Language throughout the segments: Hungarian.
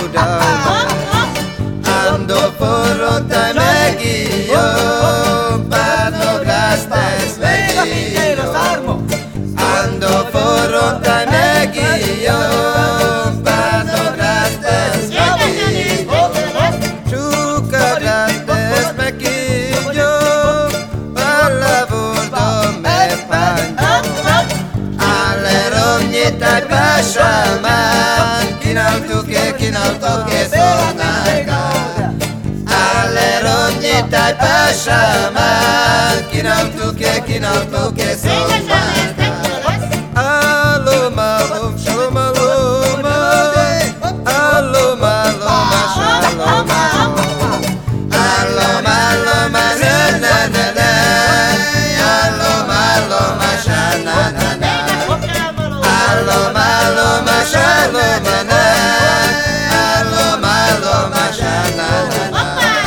Ando forrontai megio, parlo grastes megio. Ando forrontai megio, parlo grastes megio. Ciuca grastes megio, parla vordo me panjo. Alle romnitai pashaman, kinal tuke sonaga. Alle romnitai pashaman, kinal tuke sonaga. Alom alom shalom alom, alom alom shalom alom. Alom alom na na na na, alom alom shana na na. Alom alom shalom na, alom alom shana na na.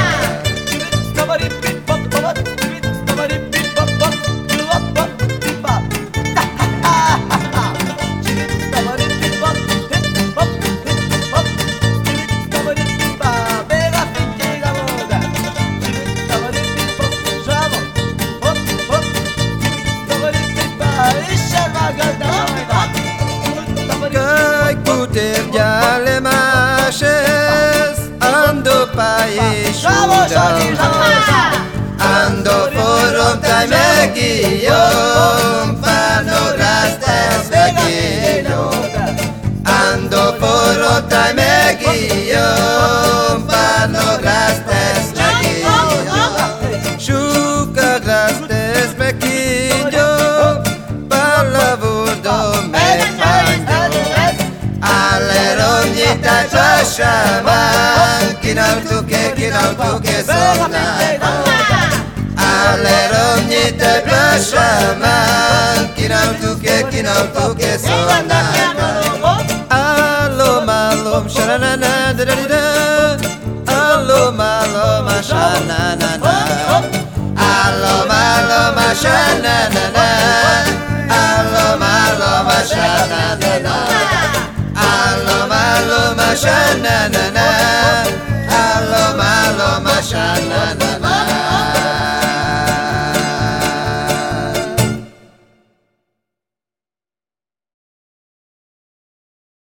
Tergiale mashes, ando paesciudam. Ando forrontai megiom, fanno grastes megiom. Ando forrontai megiom, fanno grastes megiom. Sciuca grastes megiom, parla vordo me panjo. Alle romnitai pashaman, kinal tuke sonaga. Alle romnitai pashaman, kinal tuke sonaga. Alom alom shanana da da da, alom alom shanana na. Alom alom shanana na, alom alom shanana na. Alom alom shanana na.